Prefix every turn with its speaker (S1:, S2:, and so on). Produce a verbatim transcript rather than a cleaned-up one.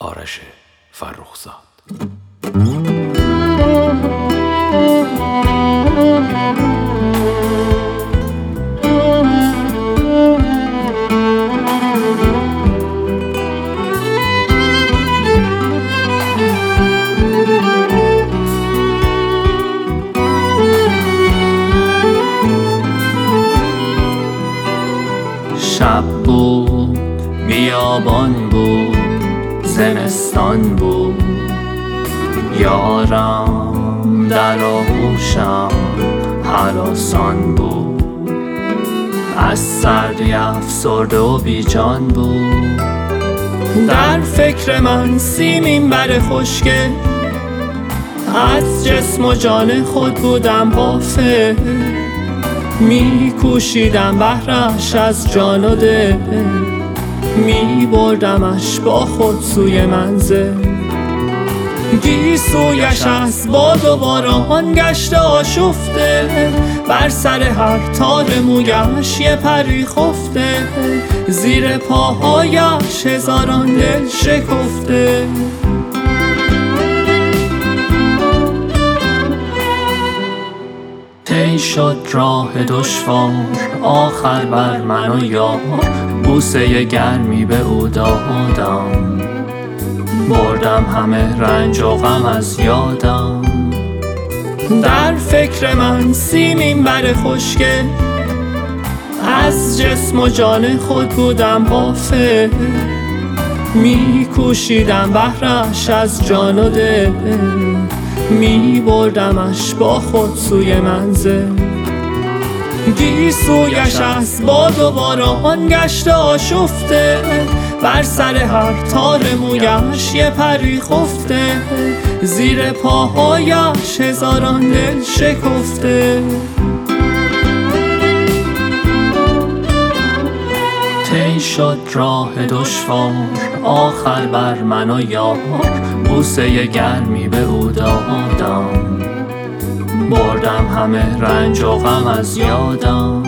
S1: آرش فرخزاد.
S2: شب بود، بیابان بود، زمستان بود، یارم در آغوشم هراسان بود. از سردی افسرده و بیجان بود، در فکر من سیمین بر خشکه. از جسم و جان خود بودم غافل، می کوشیدم بهرش از جان و دل، می بردمش با خود سوی منزل. گیسویش از باد و باران گشته آشفته، بر سر هر تار مویش یه پری خفته، زیر پاهایش هزاران دل شکفته. طی شد راه دشوار، آخر بر من و یار بوسه گرمی به او دادم. بردم همه رنج و غم از یادم، در فکر من سیمین بر خشکه. از جسم و جان خود بودم غافل، می کوشیدم بهرش از جان و دل، می بردمش با خود سوی منزل. گیسویش از باد و باران گشته آشفته، بر سر هر تار مویش یه پری خفته، زیر پاهایش هزاران دل شکفته. طی شد راه دشوار، آخر بر من و یار بوسه گرمی به او دادم. بردم همه رنج و غم از یادم،